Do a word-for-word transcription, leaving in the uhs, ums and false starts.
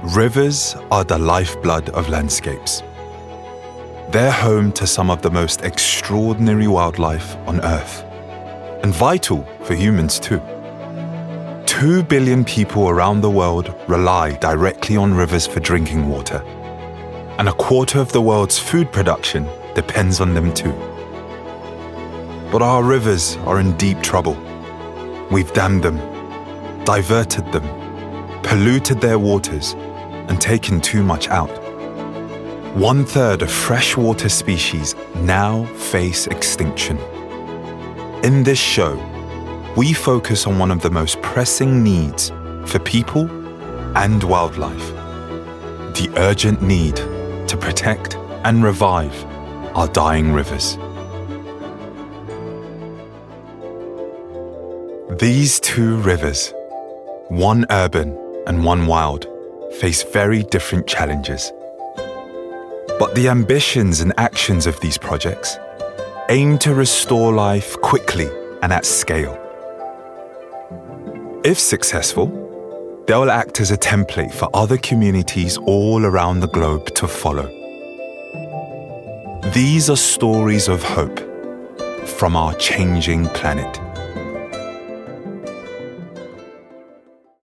Rivers are the lifeblood of landscapes. They're home to some of the most extraordinary wildlife on Earth, and vital for humans too. Two billion people around the world rely directly on rivers for drinking water, and a quarter of the world's food production depends on them too. But our rivers are in deep trouble. We've dammed them, diverted them, polluted their waters, and taken too much out. One third of freshwater species now face extinction. In this show, we focus on one of the most pressing needs for people and wildlife: the urgent need to protect and revive our dying rivers. These two rivers, one urban and one wild, face very different challenges. But the ambitions and actions of these projects aim to restore life quickly and at scale. If successful, they'll act as a template for other communities all around the globe to follow. These are stories of hope from our changing planet.